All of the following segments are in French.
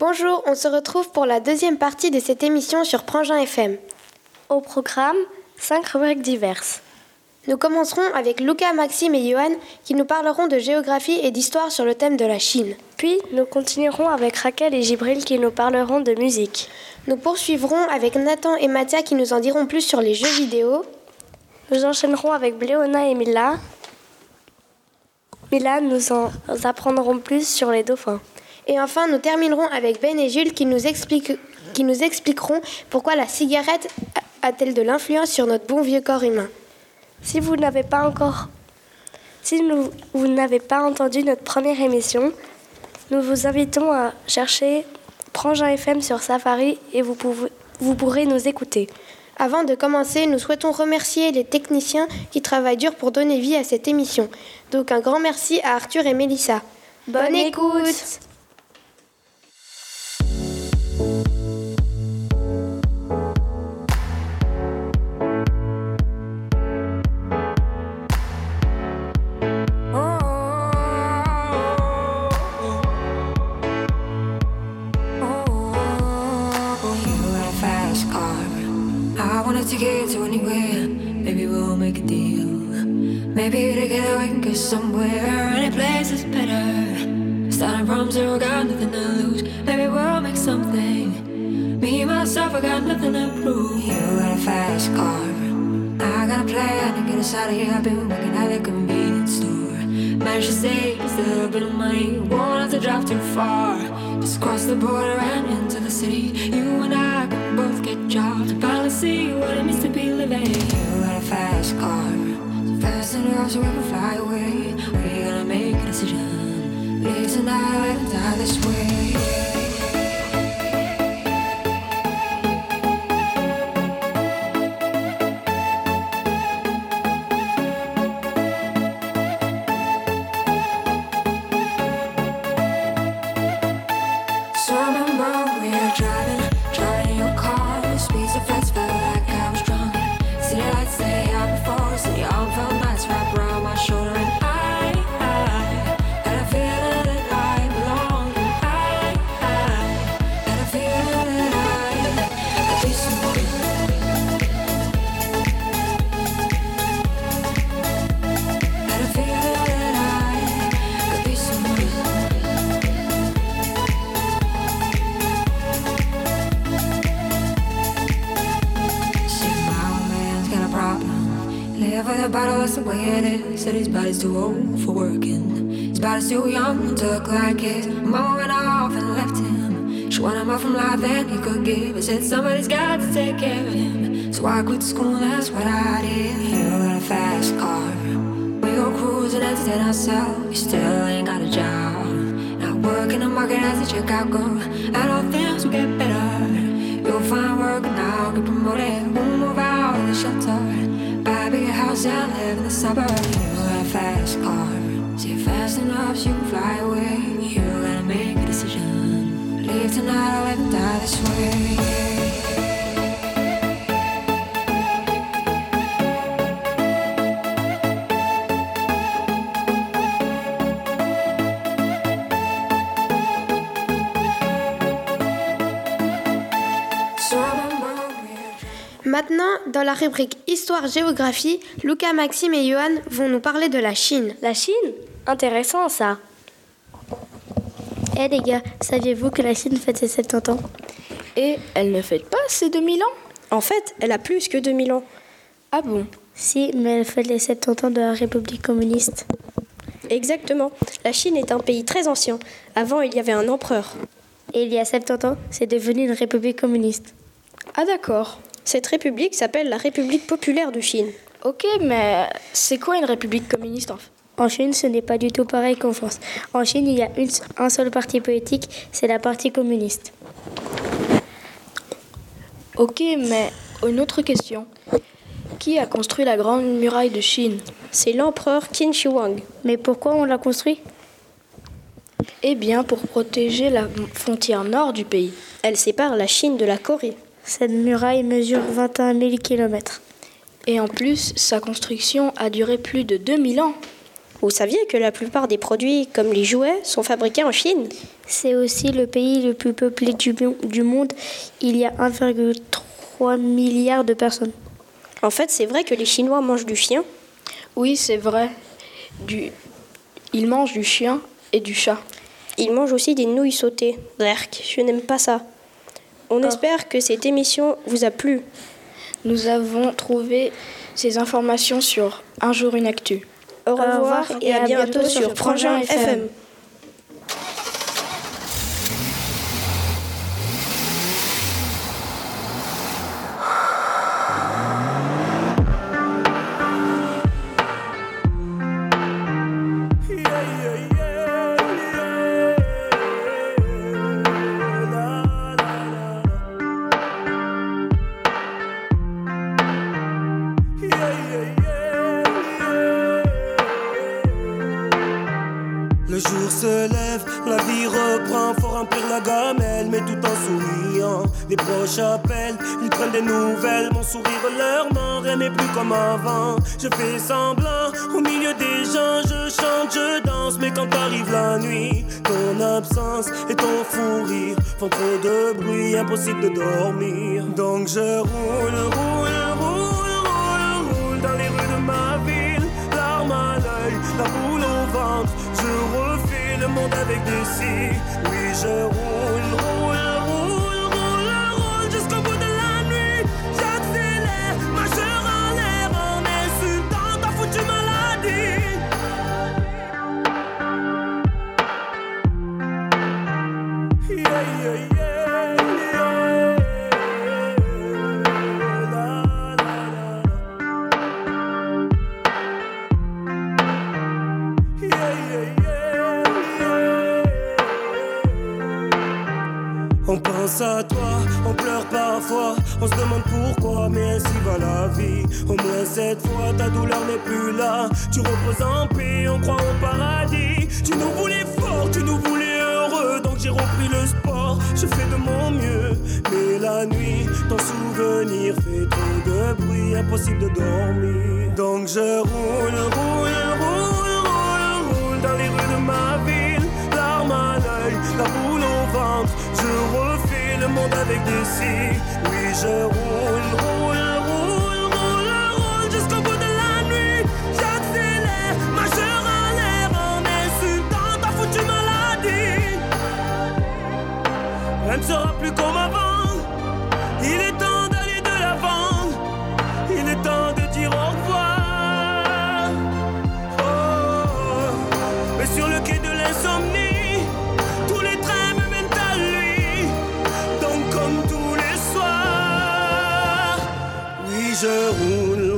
Bonjour, on se retrouve pour la deuxième partie de cette émission sur Prangin FM. Au programme, 5 rubriques diverses. Nous commencerons avec Lucas, Maxime et Johan qui nous parleront de géographie et d'histoire sur le thème de la Chine. Puis, nous continuerons avec Raquel et Gibril qui nous parleront de musique. Nous poursuivrons avec Nathan et Mathia qui nous en diront plus sur les jeux vidéo. Nous enchaînerons avec Bléona et Mila. Mila nous en apprendront plus sur les dauphins. Et enfin, nous terminerons avec Ben et Jules qui nous expliqueront pourquoi la cigarette a-t-elle de l'influence sur notre bon vieux corps humain. Si vous n'avez pas entendu notre première émission, nous vous invitons à chercher Prangin FM sur Safari et vous pourrez nous écouter. Avant de commencer, nous souhaitons remercier les techniciens qui travaillent dur pour donner vie à cette émission. Donc un grand merci à Arthur et Mélissa. Bonne écoute. Take it to anywhere, maybe we'll make a deal. Maybe together we can get somewhere. Any place is better. Starting from zero, got nothing to lose. Maybe we'll make something. Me, myself, I got nothing to prove. You got a fast car, I got a plan to get us out of here. I've been working at a convenience store. Managed to save just a little bit of money. Won't have to drive too far. Just cross the border and into the city. You and I can both get jobs and finally see what it means to be living. You got a fast car, so fast enough so we can fly away. We're gonna make a decision. Live tonight and die this way. That's the way it is. Said his body's too old for working. His body's too young to look like his. Mama went off and left him. She wanted more from life than he could give. He said somebody's got to take care of him. So I quit school, that's what I did. You got a fast car. We go cruising, entertain ourselves. You still ain't got a job. Not working the market as a checkout girl. And all things will get better. You'll find work now, get promoted. We'll move out of the shelter. Buy a bigger house and live in the suburbs. You got a fast car, so you're fast enough so you can fly away. You gotta make a decision. Leave tonight or live and die this way. Maintenant, dans la rubrique Histoire-Géographie, Lucas, Maxime et Johan vont nous parler de la Chine. La Chine ? Intéressant ça. Les gars, saviez-vous que la Chine fête ses 70 ans ? Et elle ne fête pas ses 2000 ans ? En fait, elle a plus que 2000 ans. Ah bon ? Si, mais elle fête les 70 ans de la République communiste. Exactement. La Chine est un pays très ancien. Avant, il y avait un empereur. Et il y a 70 ans, c'est devenu une République communiste. Ah d'accord. Cette république s'appelle la République populaire de Chine. Ok, mais c'est quoi une république communiste en fait ? En Chine, ce n'est pas du tout pareil qu'en France. En Chine, il y a un seul parti politique, c'est la partie communiste. Ok, mais une autre question. Qui a construit la grande muraille de Chine ? C'est l'empereur Qin Shi Huang. Mais pourquoi on l'a construit ? Eh bien, pour protéger la frontière nord du pays. Elle sépare la Chine de la Corée. Cette muraille mesure 21 000 km. Et en plus, sa construction a duré plus de 2000 ans. Vous saviez que la plupart des produits, comme les jouets, sont fabriqués en Chine? C'est aussi le pays le plus peuplé du monde. Il y a 1,3 milliard de personnes. En fait, c'est vrai que les Chinois mangent du chien? Oui, c'est vrai. Ils mangent du chien et du chat. Ils mangent aussi des nouilles sautées. Berk, je n'aime pas ça. On espère que cette émission vous a plu. Nous avons trouvé ces informations sur Un jour une actu. Au revoir et à bientôt sur Frangin FM. Le jour se lève, la vie reprend, faut remplir la gamelle, mais tout en souriant. Les proches appellent, ils prennent des nouvelles, mon sourire leur ment, rien n'est plus comme avant. Je fais semblant, au milieu des gens, je chante, je danse, mais quand arrive la nuit, ton absence et ton fou rire font trop de bruit, impossible de dormir. Donc je roule dans les rues de ma ville, larmes à l'œil, la boule au ventre. Je refais le monde avec des cils. Oui, je roule jusqu'au bout de la nuit. J'accélère, majeur en l'air, en insultant ta foutue maladie. Yeah, yeah, yeah, yeah. La, la, la. Yeah, yeah, yeah. On pense à toi, on pleure parfois, on se demande pourquoi, mais ainsi va la vie. Au moins cette fois, ta douleur n'est plus là. Tu reposes en paix, on croit au paradis. Tu nous voulais fort, tu nous voulais heureux, donc j'ai repris le sport. Je fais de mon mieux, mais la nuit, ton souvenir fait trop de bruit, impossible de dormir. Donc je roule dans les rues de ma ville, larmes à l'œil, la boule au ventre. Je refais le monde avec des cils. Oui, je roule jusqu'au bout de la nuit. J'accélère, majeur en l'air, en insultant ta foutue maladie. Rien ne sera plus comme avant. Il est temps d'aller de l'avant. Il est temps de dire au revoir. Mais sur le quai de l'insomnie, tous les trains me mènent à lui. Donc comme tous les soirs, oui je roule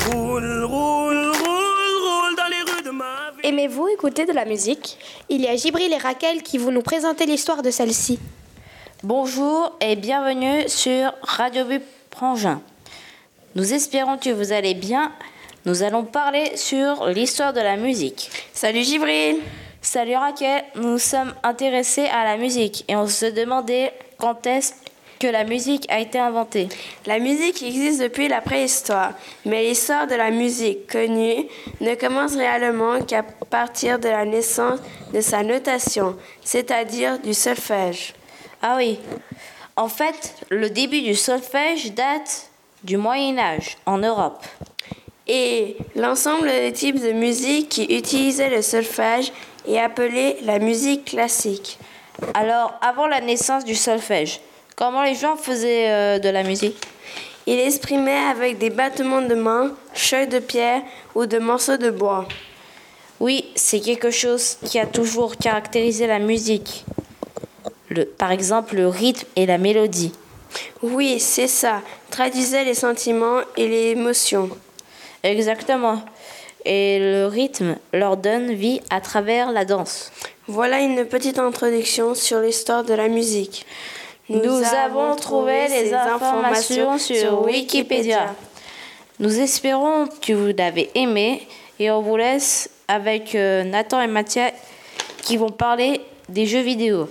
dans les rues de ma ville. Aimez-vous écouter de la musique? Il y a Gibril et Raquel qui vont nous présenter l'histoire de celle-ci. Bonjour et bienvenue sur Radio Bip Frangin. Nous espérons que vous allez bien. Nous allons parler sur l'histoire de la musique. Salut Gibril! Salut Raquel, nous sommes intéressés à la musique et on se demandait quand est-ce que la musique a été inventée. La musique existe depuis la préhistoire, mais l'histoire de la musique connue ne commence réellement qu'à partir de la naissance de sa notation, c'est-à-dire du solfège. Ah oui, en fait, le début du solfège date du Moyen-Âge en Europe. Et l'ensemble des types de musique qui utilisaient le solfège est appelé la musique classique. Alors, avant la naissance du solfège, comment les gens faisaient de la musique? Ils exprimaient avec des battements de mains, feuilles de pierre ou de morceaux de bois. Oui, c'est quelque chose qui a toujours caractérisé la musique. Par exemple, le rythme et la mélodie. Oui, c'est ça. Traduisait les sentiments et les émotions. Exactement. Et le rythme leur donne vie à travers la danse. Voilà une petite introduction sur l'histoire de la musique. Nous avons trouvé les informations sur Wikipédia. Nous espérons que vous l'avez aimé et on vous laisse avec Nathan et Mathia qui vont parler des jeux vidéo.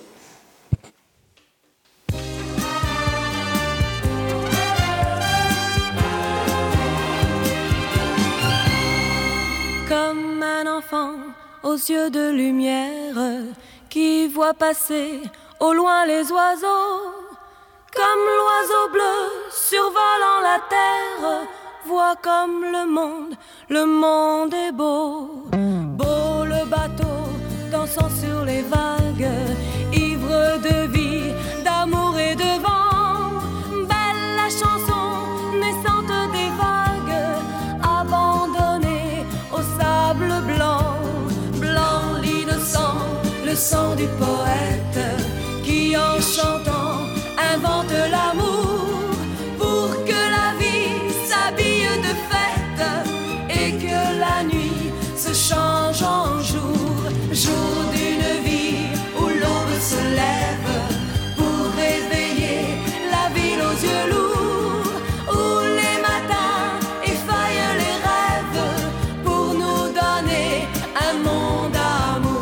Comme un enfant aux yeux de lumière qui voient passer au loin les oiseaux. Comme l'oiseau bleu survolant la terre, vois comme le monde est beau. Beau le bateau dansant sur les vagues, ivre de vie, d'amour et de vent. Belle la chanson naissante des vagues, abandonnée au sable blanc. Blanc l'innocent, le sang du poète qui en chantant invente l'amour pour que la vie s'habille de fête et que la nuit se change en jour. Jour d'une vie où l'aube se lève pour réveiller la ville aux yeux lourds, où les matins effeuillent les rêves pour nous donner un monde d'amour.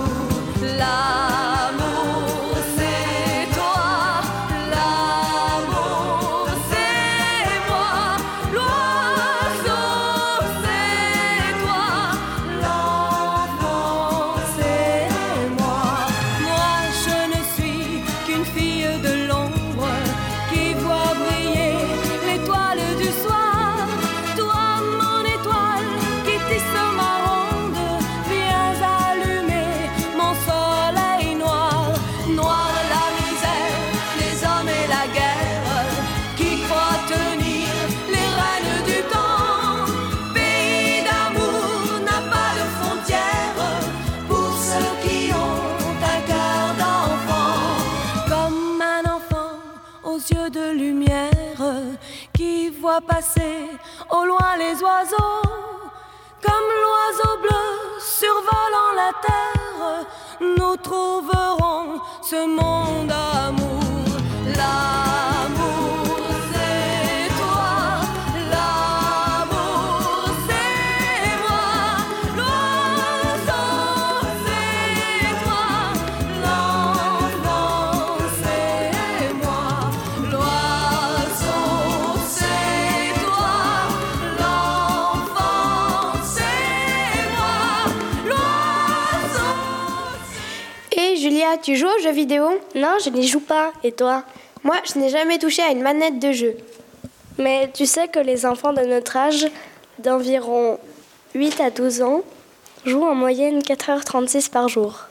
L'amour c'est toi, l'amour c'est moi, l'oiseau c'est toi, l'enfant c'est moi. Moi je ne suis qu'une fille de l'ombre qui voit briller l'étoile du soir. Toi mon étoile qui tisse ma ronde, viens allumer mon soleil noir. Noir la misère, les hommes et la guerre qui croient tenir les rênes du temps. Pays d'amour n'a pas de frontières pour ceux qui ont un cœur d'enfant. Comme un enfant aux yeux de lumière qui voit passer au loin les oiseaux. Comme l'oiseau bleu survolant la terre, nous trouverons ce monde d'amour. L'amour c'est toi, l'amour c'est moi, l'oiseau c'est toi, l'enfant c'est moi, l'oiseau c'est toi, l'enfant c'est moi, l'oiseau. Et Julia, tu joues aux jeux vidéo? Non, je n'y joue pas. Et toi? Moi, je n'ai jamais touché à une manette de jeu. Mais tu sais que les enfants de notre âge, d'environ 8 à 12 ans, jouent en moyenne 4h36 par jour.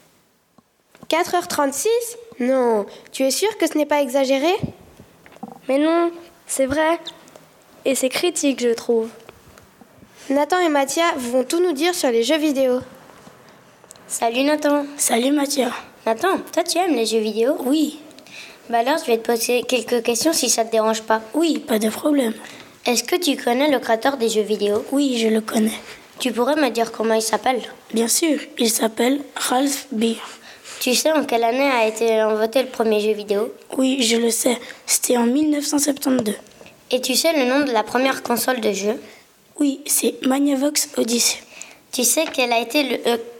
4h36? Non, tu es sûr que ce n'est pas exagéré? Mais non, c'est vrai. Et c'est critique, je trouve. Nathan et Mathia vont tout nous dire sur les jeux vidéo. Salut Nathan. Salut Mathia. Nathan, toi tu aimes les jeux vidéo? Oui. Bah alors je vais te poser quelques questions si ça te dérange pas. Oui, pas de problème. Est-ce que tu connais le créateur des jeux vidéo? Oui, je le connais. Tu pourrais me dire comment il s'appelle? Bien sûr, il s'appelle Ralph Beer. Tu sais en quelle année a été inventé le premier jeu vidéo? Oui, je le sais. C'était en 1972. Et tu sais le nom de la première console de jeu? Oui, c'est Magnavox Odyssey. Tu sais quel a été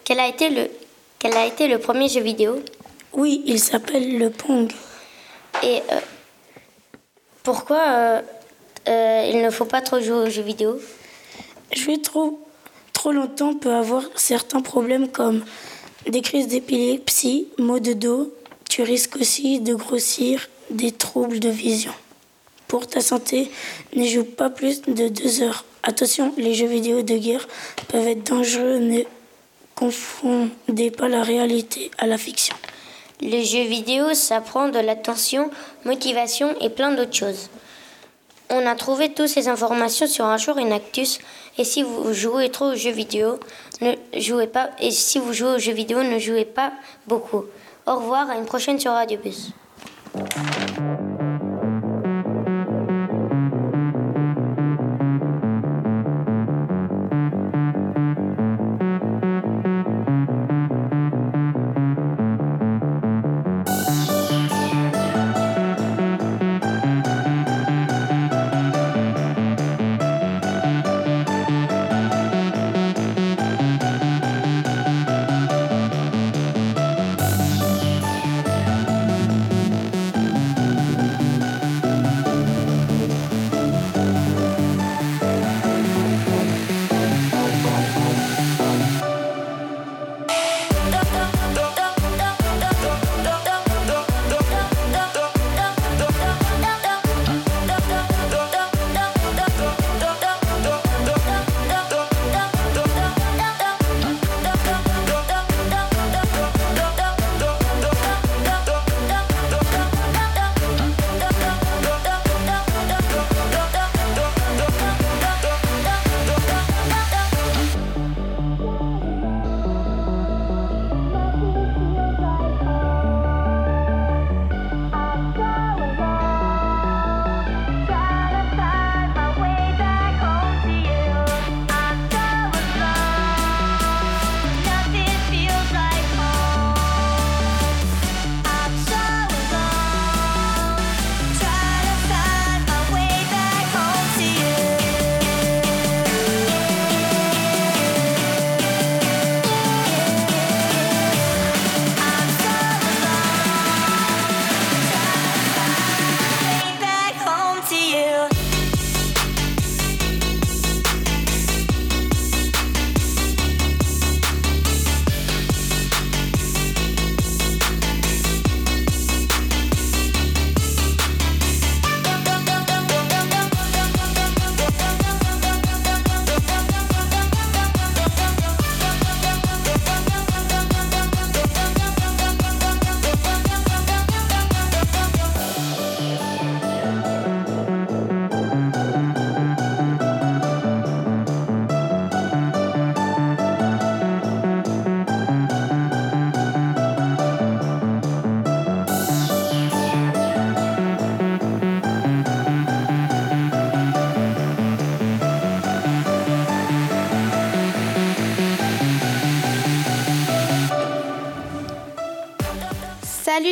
le premier jeu vidéo? Oui, il s'appelle le Pong. Et pourquoi il ne faut pas trop jouer aux jeux vidéo? Jouer trop longtemps peut avoir certains problèmes comme des crises d'épilepsie, maux de dos. Tu risques aussi de grossir, des troubles de vision. Pour ta santé, ne joue pas plus de 2 heures. Attention, les jeux vidéo de guerre peuvent être dangereux. Ne confondez pas la réalité à la fiction. Les jeux vidéo, ça prend de l'attention, motivation et plein d'autres choses. On a trouvé toutes ces informations sur un jour une Actus. Et si vous jouez trop aux jeux vidéo, ne jouez pas. Et si vous jouez aux jeux vidéo, ne jouez pas beaucoup. Au revoir, à une prochaine sur Radio Bus.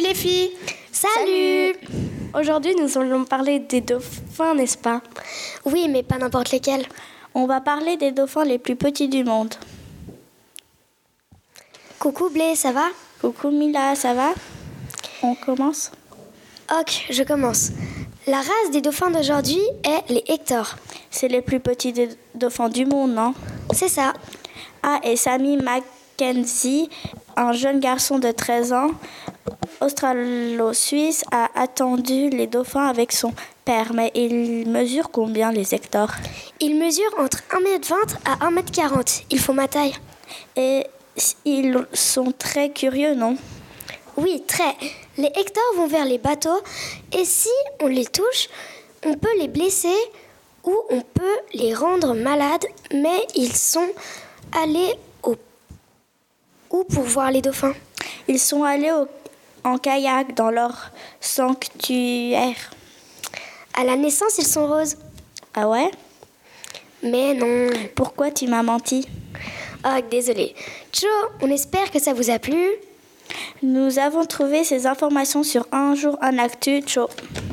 les filles. Salut. Aujourd'hui, nous allons parler des dauphins, n'est-ce pas? Oui, mais pas n'importe lesquels. On va parler des dauphins les plus petits du monde. Coucou Blé, ça va? Coucou Mila, ça va? On commence? Ok, je commence. La race des dauphins d'aujourd'hui est les Hector. C'est les plus petits des dauphins du monde, non? C'est ça. Ah, et Sammy Mackenzie, un jeune garçon de 13 ans, australo-suisse, a attendu les dauphins avec son père. Mais ils mesurent combien, les Hector? Ils mesurent entre 1m20 à 1m40. Ils font ma taille. Et ils sont très curieux, non? Oui, très. Les Hector vont vers les bateaux et si on les touche, on peut les blesser ou on peut les rendre malades. Mais ils sont allés où pour voir les dauphins? Ils sont allés en kayak dans leur sanctuaire. À la naissance, ils sont roses. Ah ouais? Mais non. Pourquoi tu m'as menti? Oh, désolée. Joe, on espère que ça vous a plu. Nous avons trouvé ces informations sur Un jour en actu. Ciao.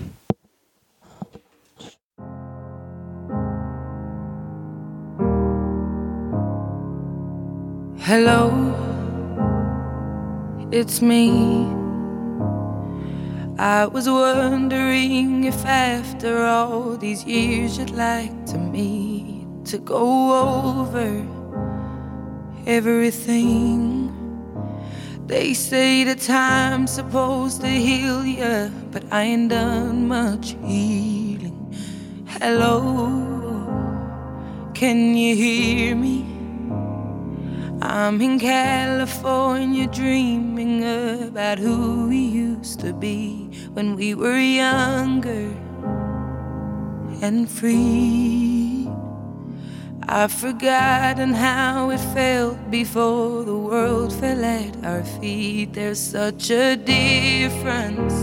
Hello, it's me. I was wondering if after all these years you'd like to meet to go over everything. They say that time's supposed to heal ya, but I ain't done much healing. Hello, can you hear me? I'm in California dreaming about who we used to be when we were younger and free. I've forgotten how it felt before the world fell at our feet. There's such a difference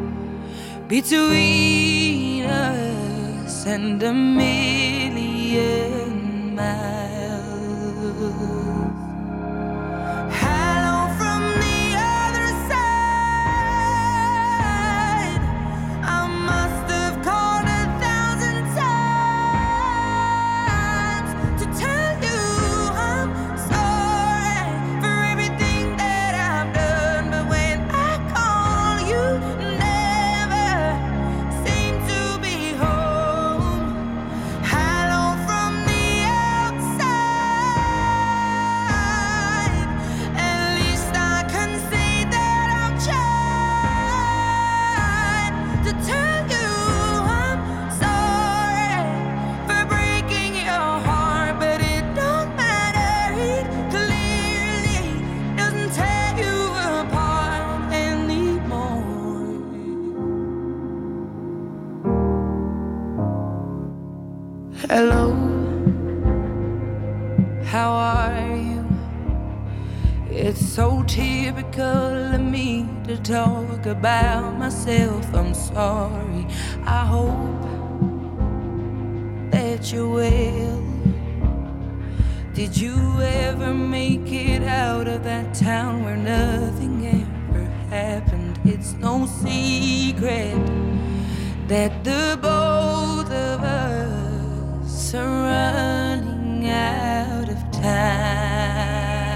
between us and a million miles. Hello from the other side. I must have called 1,000 times to tell you I'm sorry for everything that I've done. But when I call, you never seem to be home. Hello from the outside. At least I can say that I've tried to tell you I'm sorry for breaking your heart, but it don't matter. It clearly doesn't tear you apart anymore. Hello, how are you? It's so typical of me to talk about myself. I'm sorry. I hope that you're well. Did you ever make it out of that town where nothing ever happened? It's no secret that the both of us are running out of time.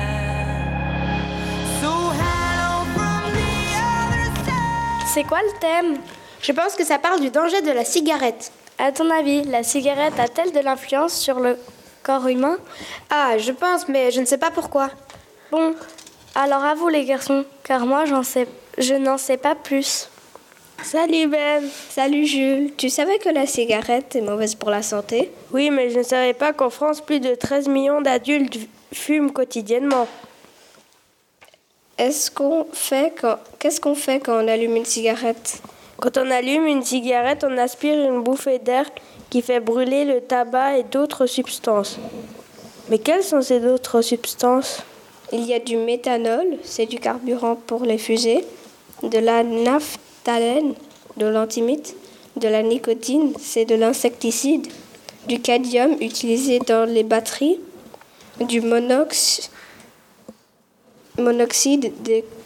C'est quoi le thème? Je pense que ça parle du danger de la cigarette. À ton avis, la cigarette a-t-elle de l'influence sur le corps humain? Ah, je pense, mais je ne sais pas pourquoi. Bon, alors à vous les garçons, car moi je n'en sais pas plus. Salut Ben, salut Jules. Tu savais que la cigarette est mauvaise pour la santé? Oui, mais je ne savais pas qu'en France, plus de 13 millions d'adultes fument quotidiennement. Qu'est-ce qu'on fait quand on allume une cigarette? Quand on allume une cigarette, on aspire une bouffée d'air qui fait brûler le tabac et d'autres substances. Mais quelles sont ces autres substances? Il y a du méthanol, c'est du carburant pour les fusées, de la naphtalène, de l'antimite, de la nicotine, c'est de l'insecticide, du cadmium utilisé dans les batteries, du monoxyde de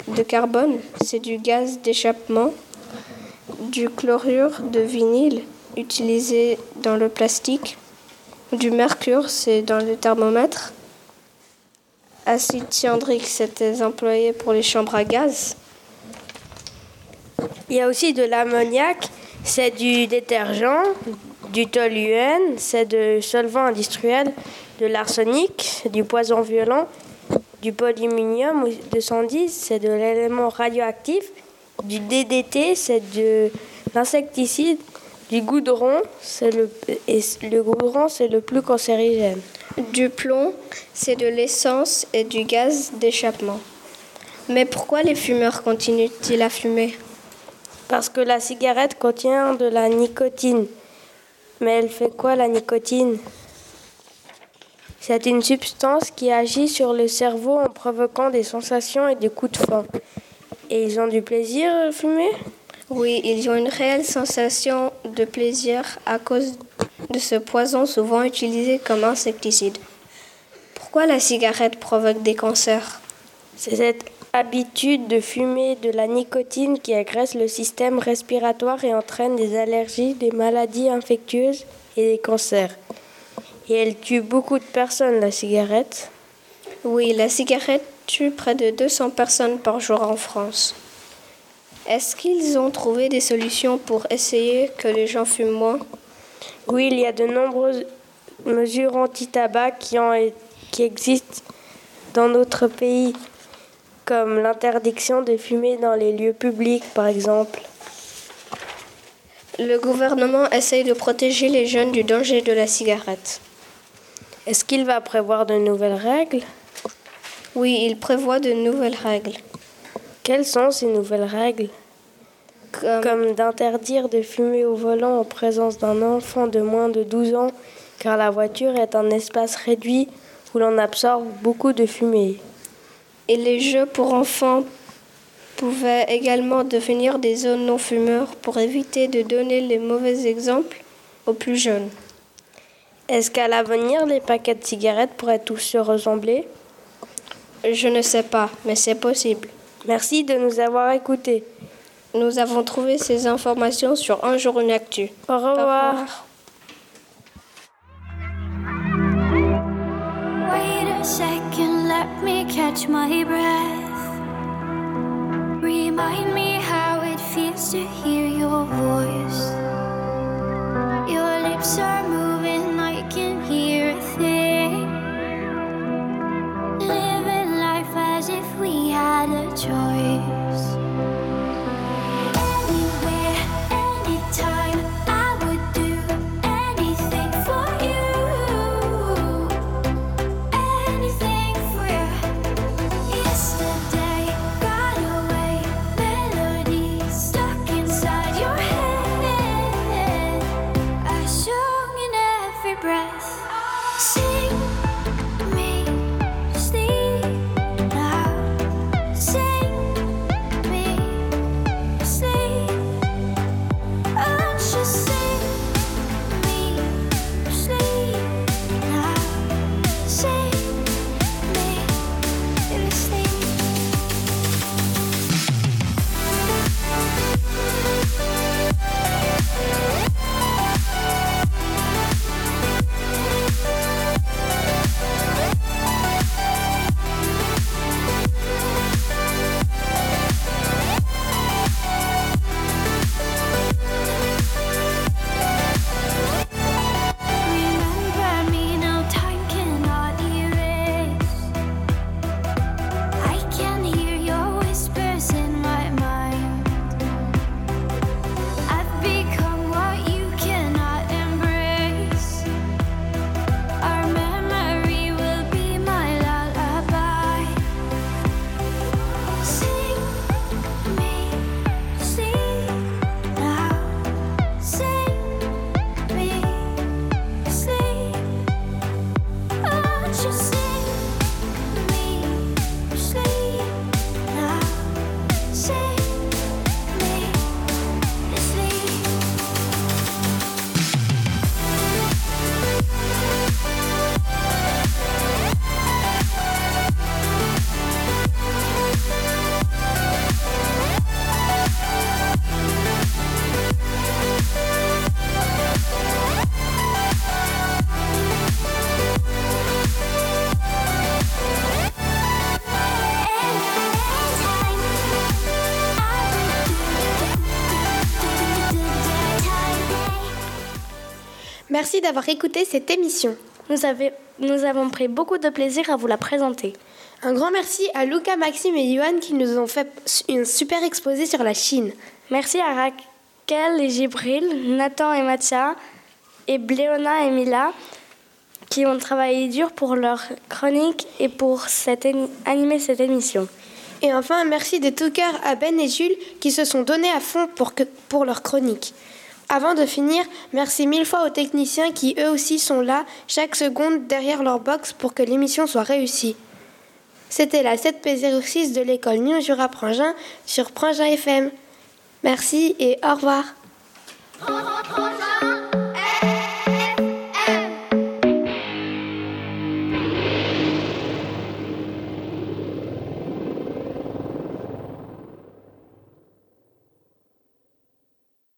de carbone, c'est du gaz d'échappement. Du chlorure de vinyle, utilisé dans le plastique. Du mercure, c'est dans le thermomètre. Acide cyanhydrique, c'était employé pour les chambres à gaz. Il y a aussi de l'ammoniac, c'est du détergent. Du toluène, c'est de solvant industriel. De l'arsenic, c'est du poison violent. Du polyminium 210, c'est de l'élément radioactif. Du DDT, c'est de l'insecticide. Du goudron, le goudron, c'est le plus cancérigène. Du plomb, c'est de l'essence et du gaz d'échappement. Mais pourquoi les fumeurs continuent-ils à fumer? Parce que la cigarette contient de la nicotine. Mais elle fait quoi la nicotine? C'est une substance qui agit sur le cerveau en provoquant des sensations et des coups de faim. Et ils ont du plaisir à fumer? Oui, ils ont une réelle sensation de plaisir à cause de ce poison souvent utilisé comme insecticide. Pourquoi la cigarette provoque des cancers? C'est cette habitude de fumer de la nicotine qui agresse le système respiratoire et entraîne des allergies, des maladies infectieuses et des cancers. Et elle tue beaucoup de personnes, la cigarette. Oui, la cigarette tue près de 200 personnes par jour en France. Est-ce qu'ils ont trouvé des solutions pour essayer que les gens fument moins? Oui, il y a de nombreuses mesures anti-tabac qui existent dans notre pays, comme l'interdiction de fumer dans les lieux publics, par exemple. Le gouvernement essaye de protéger les jeunes du danger de la cigarette. Est-ce qu'il va prévoir de nouvelles règles? Oui, il prévoit de nouvelles règles. Quelles sont ces nouvelles règles? Comme d'interdire de fumer au volant en présence d'un enfant de moins de 12 ans, car la voiture est un espace réduit où l'on absorbe beaucoup de fumée. Et les jeux pour enfants pouvaient également devenir des zones non-fumeurs pour éviter de donner les mauvais exemples aux plus jeunes. Est-ce qu'à l'avenir, les paquets de cigarettes pourraient tous se ressembler? Je ne sais pas, mais c'est possible. Merci de nous avoir écoutés. Nous avons trouvé ces informations sur Un jour une actu. Au revoir. Wait a second, let me catch my breath. Remind me how it feels to hear your voice. Your lips are moving, I can hear a thing. Living life as if we had a choice. Anywhere, anytime, I would do anything for you. Anything for you. Yesterday got away, melodies stuck inside your head. Merci d'avoir écouté cette émission. Nous avons pris beaucoup de plaisir à vous la présenter. Un grand merci à Luca, Maxime et Johan qui nous ont fait une super exposé sur la Chine. Merci à Raquel et Gibril, Nathan et Mathia, et Bléona et Mila qui ont travaillé dur pour leur chronique et pour animer cette émission. Et enfin, merci de tout cœur à Ben et Jules qui se sont donnés à fond pour leur chronique. Avant de finir, merci 1000 fois aux techniciens qui eux aussi sont là chaque seconde derrière leur box pour que l'émission soit réussie. C'était la 7P06 de l'école Nyon-Jura-Prangin sur Prangin FM. Merci et au revoir.